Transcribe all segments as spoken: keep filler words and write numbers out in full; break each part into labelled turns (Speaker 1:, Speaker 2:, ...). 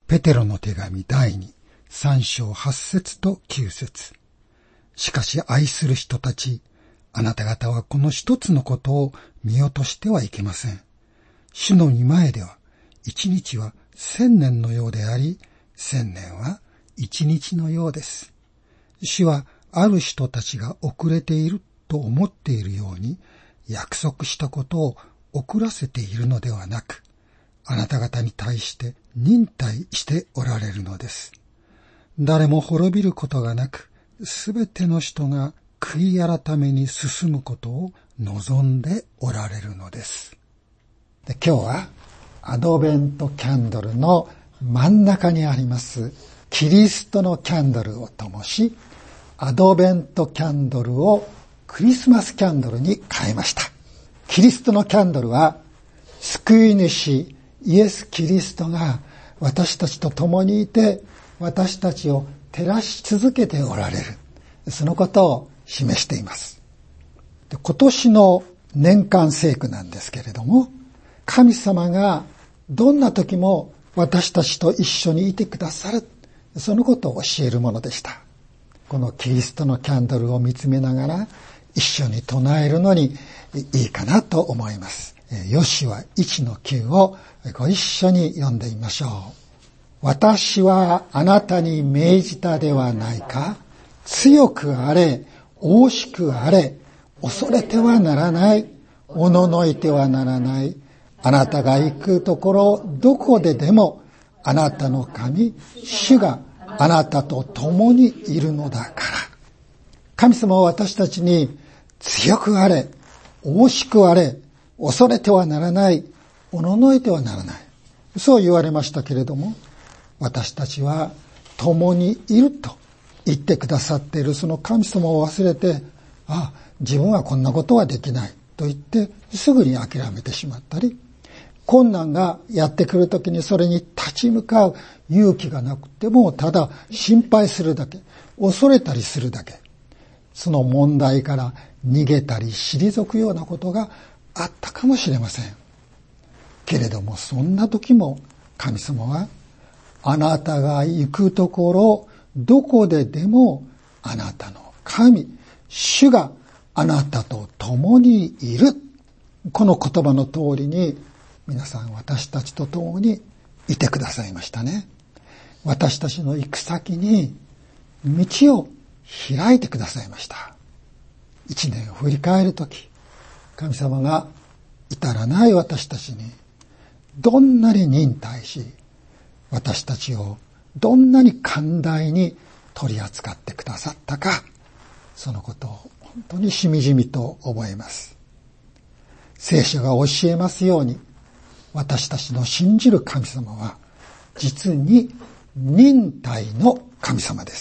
Speaker 1: ペテロの手紙第二、三章八節と九節。しかし愛する人たち、あなた方はこの一つのことを見落としてはいけません。主の御前では、一日は千年のようであり、千年は一日のようです。主はある人たちが遅れていると思っているように、約束したことを遅らせているのではなく、あなた方に対して忍耐しておられるのです。誰も滅びることがなく、すべての人が悔い改めに進むことを望んでおられるのです。で、今日はアドベントキャンドルの真ん中にありますキリストのキャンドルを灯し、アドベントキャンドルをクリスマスキャンドルに変えました。キリストのキャンドルは救い主イエス・キリストが私たちと共にいて、私たちを照らし続けておられる。そのことを示しています。で、今年の年間聖句なんですけれども、神様がどんな時も私たちと一緒にいてくださる。そのことを教えるものでした。このキリストのキャンドルを見つめながら一緒に唱えるのにいいかなと思います。ヨシュアいちのきゅうをご一緒に読んでみましょう。私はあなたに命じたではないか。強くあれ、大しくあれ、恐れてはならない。おののいてはならない。あなたが行くところどこででも、あなたの神、主があなたと共にいるのだから。神様は私たちに強くあれ、大しくあれ、恐れてはならない、おののいてはならない。そう言われましたけれども、私たちは共にいると言ってくださっているその神様を忘れて、ああ、自分はこんなことはできないと言ってすぐに諦めてしまったり、困難がやってくるときにそれに立ち向かう勇気がなくても、ただ心配するだけ、恐れたりするだけ、その問題から逃げたり退くようなことがあったかもしれません。けれどもそんな時も神様は、あなたが行くところどこででもあなたの神、主があなたと共にいる。この言葉の通りに皆さん私たちと共にいてくださいましたね。私たちの行く先に道を開いてくださいました。一年を振り返るとき、神様が至らない私たちにどんなに忍耐し、私たちをどんなに寛大に取り扱ってくださったか、そのことを本当にしみじみと覚えます。聖書が教えますように、私たちの信じる神様は実に忍耐の神様です。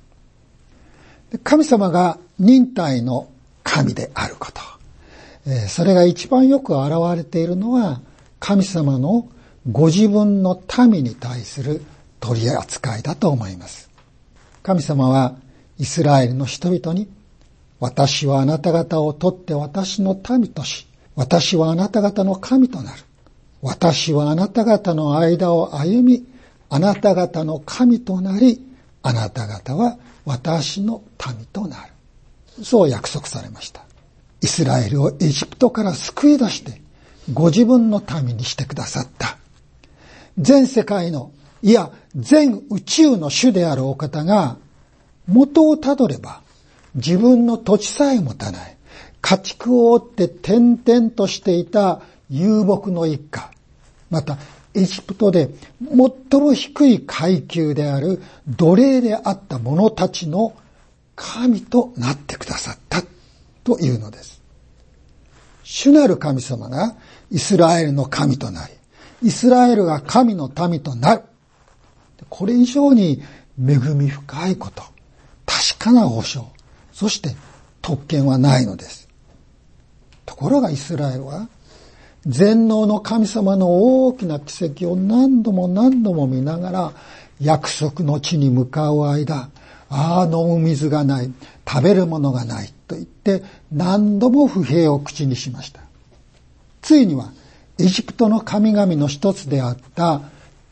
Speaker 1: 神様が忍耐の神であること、それが一番よく現れているのは、神様のご自分の民に対する取り扱いだと思います。神様はイスラエルの人々に、私はあなた方を取って私の民とし、私はあなた方の神となる。私はあなた方の間を歩み、あなた方の神となり、あなた方は私の民となる。そう約束されました。イスラエルをエジプトから救い出して、ご自分の民にしてくださった。全世界の、いや全宇宙の主であるお方が、元をたどれば自分の土地さえ持たない、家畜を追って転々としていた遊牧の一家、またエジプトで最も低い階級である奴隷であった者たちの神となってくださったというのです。主なる神様がイスラエルの神となり、イスラエルが神の民となる。これ以上に恵み深いこと、確かな保証、そして特権はないのです。ところがイスラエルは全能の神様の大きな奇跡を何度も何度も見ながら、約束の地に向かう間、ああ飲む水がない、食べるものがないと言って何度も不平を口にしました。ついにはエジプトの神々の一つであった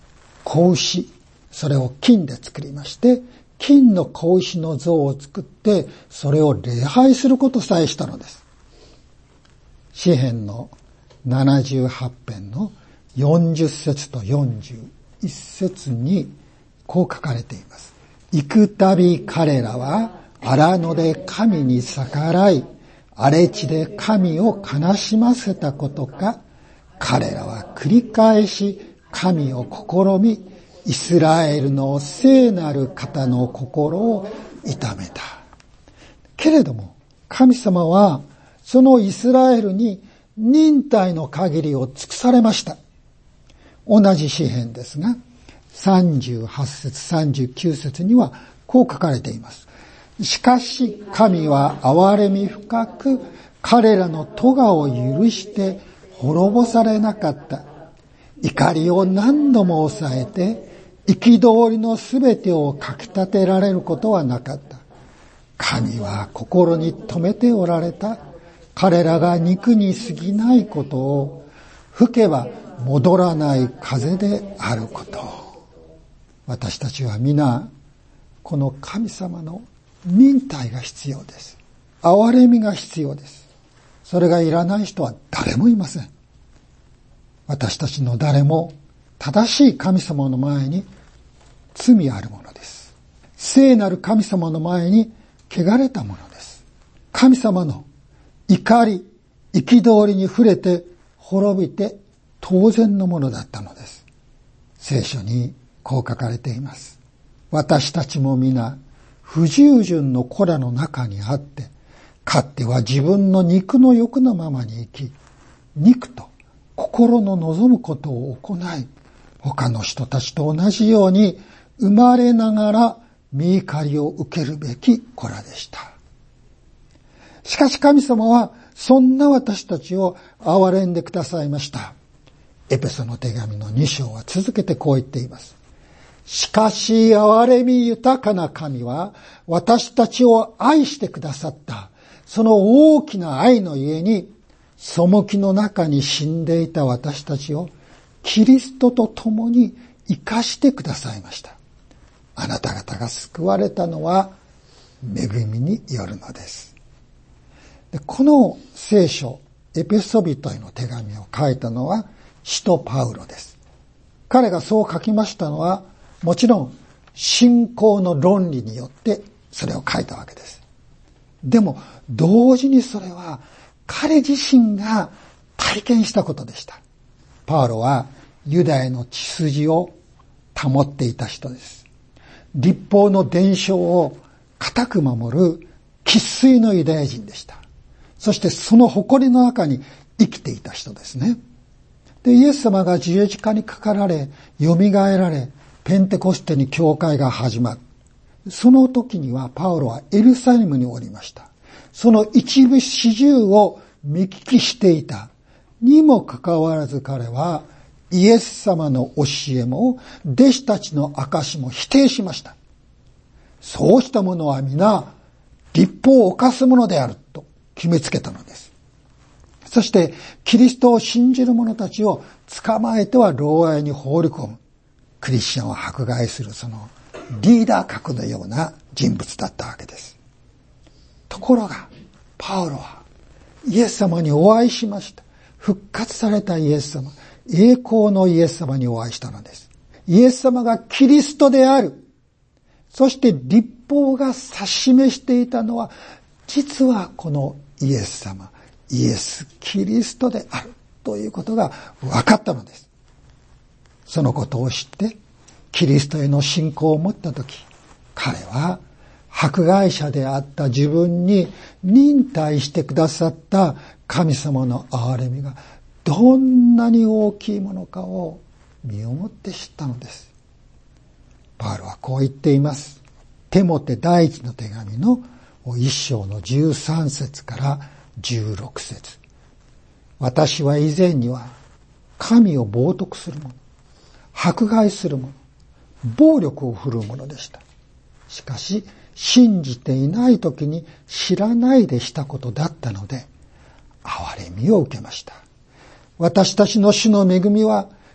Speaker 1: 子牛、それを金で作りまして、金の子牛の像を作って、それを礼拝することさえしたのです。詩編のななじゅうはち編のよんじゅっ節とよんじゅういち節にこう書かれています。幾度彼らは荒野で神に逆らい、荒れ地で神を悲しませたことか、彼らは繰り返し神を試み、イスラエルの聖なる方の心を痛めた。けれども神様はそのイスラエルに忍耐の限りを尽くされました。同じ詩編ですが、さんじゅうはち節さんじゅうきゅう節にはこう書かれています。しかし神は憐れみ深く、彼らの咎を許して滅ぼされなかった。怒りを何度も抑えて、憤りのすべてをかき立てられることはなかった。神は心に留めておられた。彼らが肉に過ぎないことを、吹けば戻らない風であることを。私たちは皆、この神様の忍耐が必要です。憐れみが必要です。それがいらない人は誰もいません。私たちの誰も正しい神様の前に罪あるものです。聖なる神様の前に汚れたものです。神様の怒り、憤りに触れて滅びて当然のものだったのです。聖書にこう書かれています。私たちも皆不従順の子らの中にあって、かつては自分の肉の欲のままに生き、肉と心の望むことを行い、他の人たちと同じように生まれながら御怒りを受けるべき子らでした。しかし神様はそんな私たちを憐れんでくださいました。エペソの手紙のに章は続けてこう言っています。しかし憐れみ豊かな神は私たちを愛してくださった。その大きな愛のゆえに、背きの中に死んでいた私たちをキリストと共に生かしてくださいました。あなた方が救われたのは恵みによるのです。で、この聖書、エペソビトへの手紙を書いたのは使徒パウロです。彼がそう書きましたのは、もちろん信仰の論理によってそれを書いたわけです。でも同時にそれは彼自身が体験したことでした。パウロはユダヤの血筋を保っていた人です。律法の伝承を固く守る生粋のユダヤ人でした。そしてその誇りの中に生きていた人ですね。で、イエス様が十字架にかかられ、蘇られ、ペンテコステに教会が始まる。その時にはパウロはエルサレムにおりました。その一部始終を見聞きしていたにもかかわらず、彼はイエス様の教えも弟子たちの証も否定しました。そうした者は皆律法を犯す者であると決めつけたのです。そしてキリストを信じる者たちを捕まえては牢屋に放り込む、クリスチャンを迫害するそのリーダー格のような人物だったわけです。ところがパウロはイエス様にお会いしました。復活されたイエス様、栄光のイエス様にお会いしたのです。イエス様がキリストである。そして律法が指し示していたのは、実はこのイエス様、イエス・キリストであるということが分かったのです。そのことを知ってキリストへの信仰を持ったとき、彼は迫害者であった自分に忍耐してくださった神様の憐れみがどんなに大きいものかを身をもって知ったのです。パウロはこう言っています。テモテ第一の手紙の一章のじゅうさん節からじゅうろく節。私は以前には神を冒涜する者、迫害する者、暴力を振るう者でした。しかし信じていない時に知らないでしたことだったので、憐れみを受けました。私たちの主の恵みは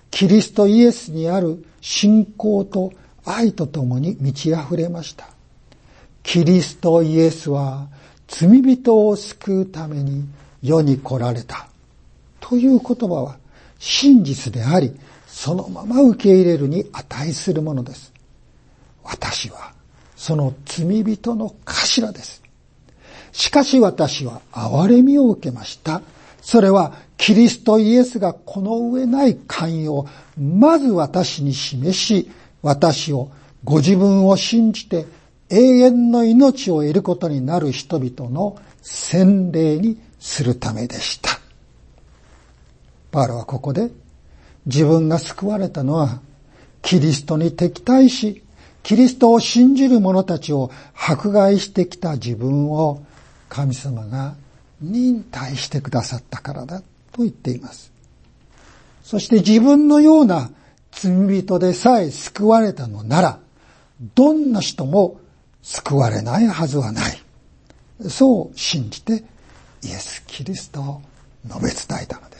Speaker 1: キリストイエスにある信仰と愛とともに満ち溢れました。キリストイエスは罪人を救うために世に来られたという言葉は真実であり、そのまま受け入れるに値するものです。私はその罪人の頭です。しかし私は憐れみを受けました。それはキリストイエスがこの上ない寛容をまず私に示し、私をご自分を信じて永遠の命を得ることになる人々の洗礼にするためでした。パウロはここで自分が救われたのはキリストに敵対し、キリストを信じる者たちを迫害してきた自分を神様が忍耐してくださったからだと言っています。そして自分のような罪人でさえ救われたのなら、どんな人も救われないはずはない。そう信じてイエス・キリストを述べ伝えたのです。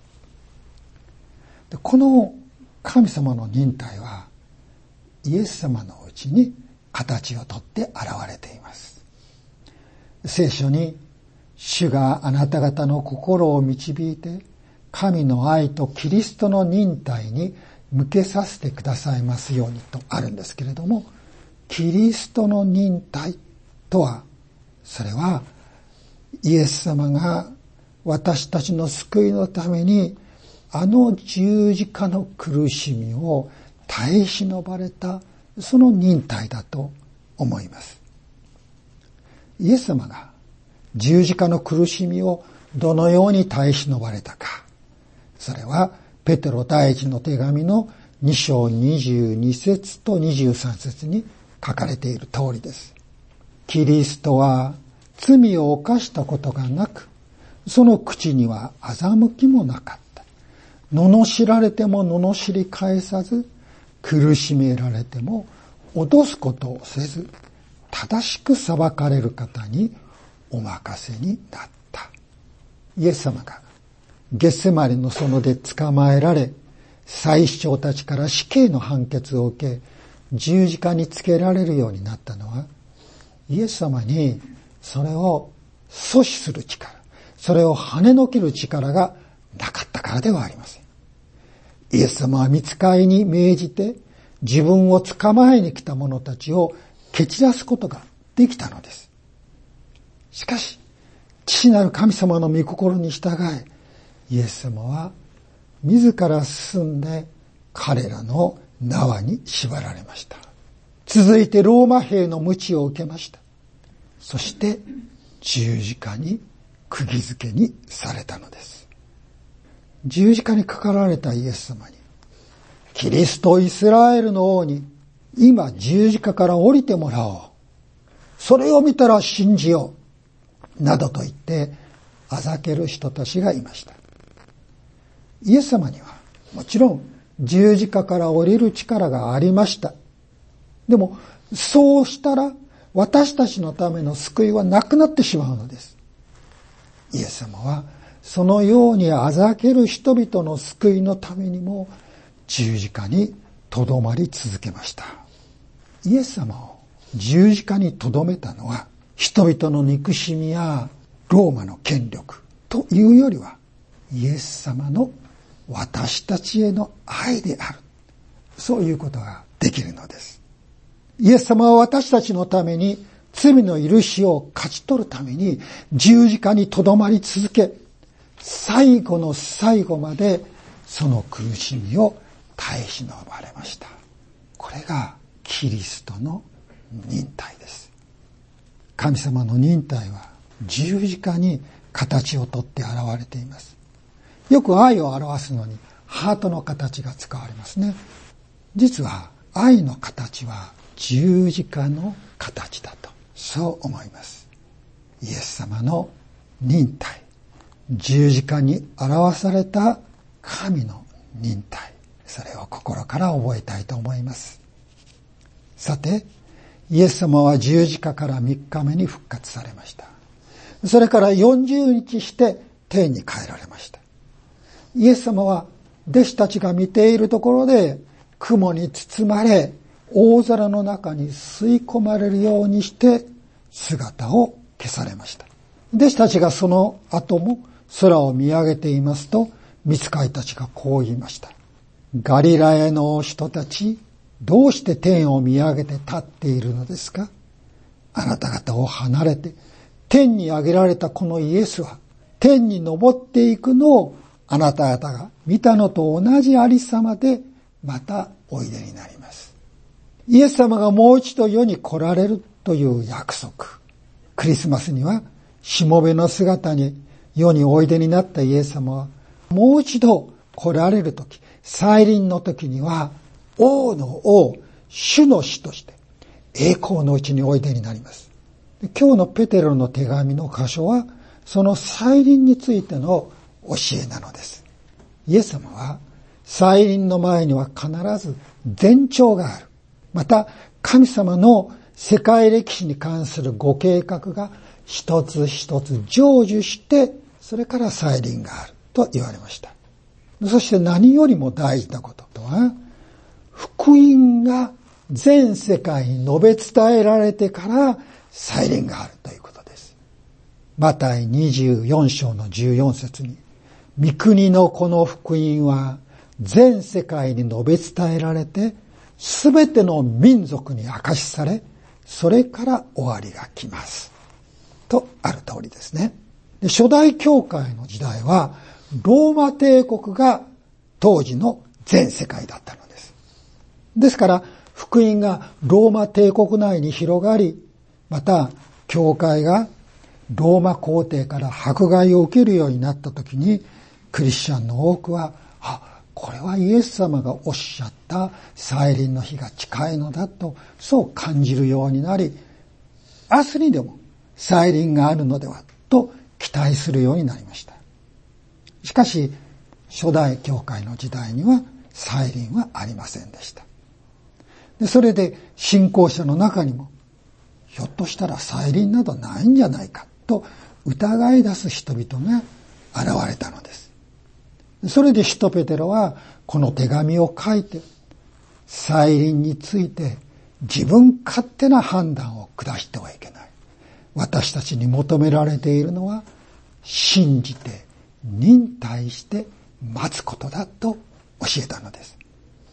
Speaker 1: で、この神様の忍耐はイエス様のうちに形をとって現れています。聖書に主があなた方の心を導いて神の愛とキリストの忍耐に向けさせてくださいますようにとあるんですけれども、キリストの忍耐とは、それはイエス様が私たちの救いのためにあの十字架の苦しみを耐え忍ばれたその忍耐だと思います。イエス様が十字架の苦しみをどのように耐え忍ばれたか、それはペテロ第一の手紙のに章にじゅうに節とにじゅうさん節に書かれている通りです。キリストは罪を犯したことがなく、その口には欺きもなかった。罵られても罵り返さず、苦しめられても脅すことをせず、正しく裁かれる方にお任せになった。イエス様がゲッセマネの園で捕まえられ、祭司長たちから死刑の判決を受け、十字架につけられるようになったのは、イエス様にそれを阻止する力、それを跳ねのける力がなかったからではありません。イエス様は御使いに命じて自分を捕まえに来た者たちを蹴散らすことができたのです。しかし、父なる神様の御心に従い、イエス様は自ら進んで彼らの縄に縛られました。続いてローマ兵の鞭を受けました。そして十字架に釘付けにされたのです。十字架にかかられたイエス様に、キリストイスラエルの王に今十字架から降りてもらおう。それを見たら信じよう。などと言ってあざける人たちがいました。イエス様にはもちろん十字架から降りる力がありました。でもそうしたら私たちのための救いはなくなってしまうのです。イエス様はそのようにあざける人々の救いのためにも十字架にとどまり続けました。イエス様を十字架にとどめたのは人々の憎しみやローマの権力というよりはイエス様の私たちへの愛である。そういうことができるのです。イエス様は私たちのために罪の許しを勝ち取るために十字架にとどまり続け、最後の最後までその苦しみを耐え忍ばれました。これがキリストの忍耐です。神様の忍耐は十字架に形をとって現れています。よく愛を表すのにハートの形が使われますね。実は愛の形は十字架の形だと、そう思います。イエス様の忍耐、十字架に表された神の忍耐、それを心から覚えたいと思います。さて、イエス様は十字架からみっかめに復活されました。それからよんじゅうにちして天に帰られました。イエス様は弟子たちが見ているところで雲に包まれ、大空の中に吸い込まれるようにして姿を消されました。弟子たちがその後も空を見上げていますと、御使いたちがこう言いました。ガリラヤの人たち、どうして天を見上げて立っているのですか？あなた方を離れて天に上げられたこのイエスは、天に昇っていくのをあなた方が見たのと同じありさまでまたおいでになります。イエス様がもう一度世に来られるという約束。クリスマスにはしもべの姿に世においでになったイエス様はもう一度来られるとき、再臨のときには王の王、主の主として栄光のうちにおいでになります。今日のペテロの手紙の箇所はその再臨についての教えなのです。イエス様は再臨の前には必ず前兆がある。また神様の世界歴史に関するご計画が一つ一つ成就して、それから再臨があると言われました。そして何よりも大事なこととは、福音が全世界に述べ伝えられてから再臨があるということです。マタイにじゅうよん章のじゅうよん節に、御国のこの福音は全世界に述べ伝えられて、すべての民族に明かしされ、それから終わりが来ます。とある通りですね。で、初代教会の時代は、ローマ帝国が当時の全世界だったのです。ですから、福音がローマ帝国内に広がり、また、教会がローマ皇帝から迫害を受けるようになったときに、クリスチャンの多くは、あ、これはイエス様がおっしゃった再臨の日が近いのだと、そう感じるようになり、明日にでも再臨があるのではと期待するようになりました。しかし、初代教会の時代には再臨はありませんでした。で、それで信仰者の中にも、ひょっとしたら再臨などないんじゃないかと疑い出す人々が現れたのです。それで使徒ペテロはこの手紙を書いて、再臨について自分勝手な判断を下してはいけない。私たちに求められているのは、信じて忍耐して待つことだと教えたのです。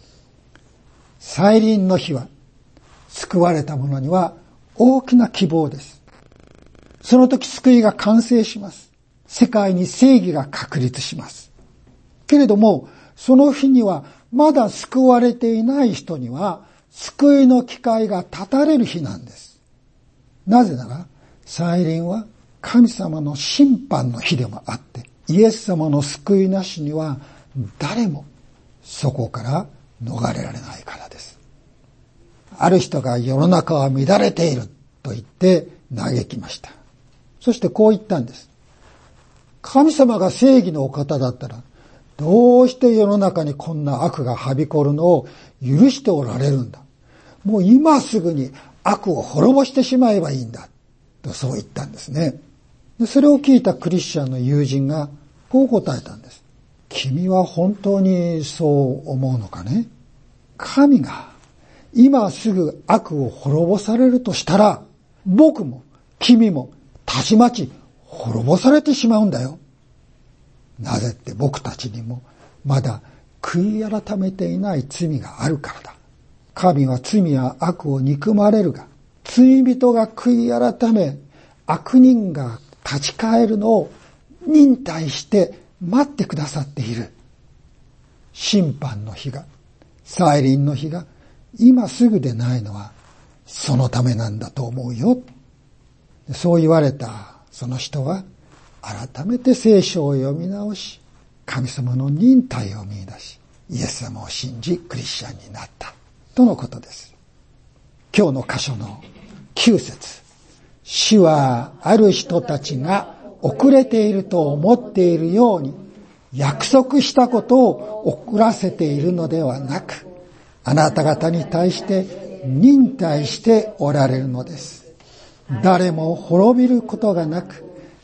Speaker 1: 再臨の日は、救われた者には大きな希望です。その時救いが完成します。世界に正義が確立します。けれども、その日にはまだ救われていない人には救いの機会が絶たれる日なんです。なぜなら、再臨は神様の審判の日でもあって、イエス様の救いなしには誰もそこから逃れられないからです。ある人が世の中は乱れていると言って嘆きました。そしてこう言ったんです。神様が正義のお方だったら、どうして世の中にこんな悪がはびこるのを許しておられるんだ。もう今すぐに悪を滅ぼしてしまえばいいんだ。とそう言ったんですね。で、それを聞いたクリスチャンの友人がこう答えたんです。君は本当にそう思うのかね？神が今すぐ悪を滅ぼされるとしたら、僕も君もたちまち滅ぼされてしまうんだよ。なぜって僕たちにもまだ悔い改めていない罪があるからだ。神は罪や悪を憎まれるが、罪人が悔い改め、悪人が立ち返るのを忍耐して待ってくださっている。審判の日が、再臨の日が今すぐでないのはそのためなんだと思うよ。そう言われたその人は改めて聖書を読み直し、神様の忍耐を見出し、イエス様を信じクリスチャンになったとのことです。今日の箇所のきゅう節、主はある人たちが遅れていると思っているように約束したことを遅らせているのではなく、あなた方に対して忍耐しておられるのです。誰も滅びることがなく、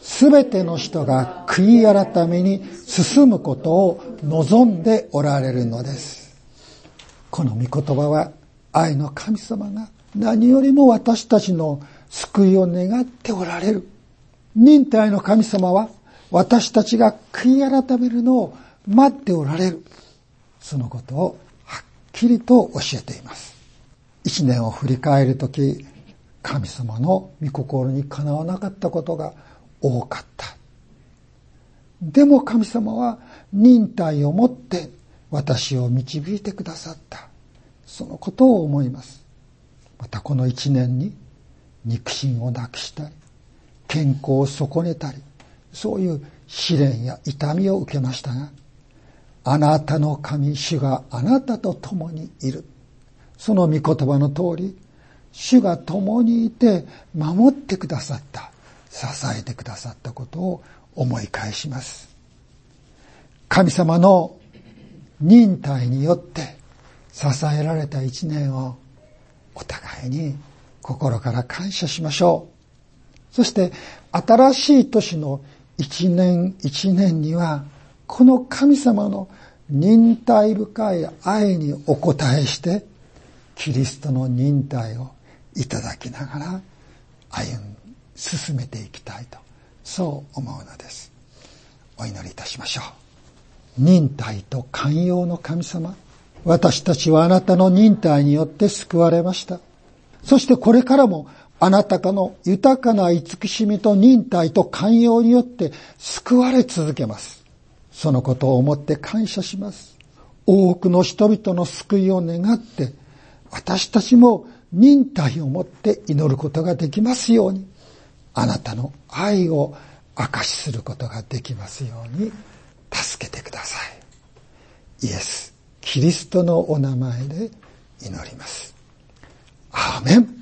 Speaker 1: すべての人が悔い改めに進むことを望んでおられるのです。この御言葉は愛の神様が何よりも私たちの救いを願っておられる。忍耐の神様は私たちが悔い改めるのを待っておられる。そのことをはっきりと教えています。一年を振り返るとき、神様の御心にかなわなかったことが多かった。でも神様は忍耐をもって私を導いてくださった。そのことを思います。またこの一年に肉親をなくしたり、健康を損ねたり、そういう試練や痛みを受けましたが、あなたの神主があなたと共にいる。その御言葉の通り、主が共にいて守ってくださった、支えてくださったことを思い返します。神様の忍耐によって支えられた一年をお互いに心から感謝しましょう。そして新しい年の一年一年には、この神様の忍耐深い愛にお応えして、キリストの忍耐をいただきながら歩み進めていきたいと、そう思うのです。お祈りいたしましょう。忍耐と寛容の神様、私たちはあなたの忍耐によって救われました。そしてこれからもあなたの豊かな慈しみと忍耐と寛容によって救われ続けます。そのことを思って感謝します。多くの人々の救いを願って、私たちも忍耐をもって祈ることができますように、あなたの愛を証しすることができますように助けてください。イエス・キリストのお名前で祈ります。アーメン。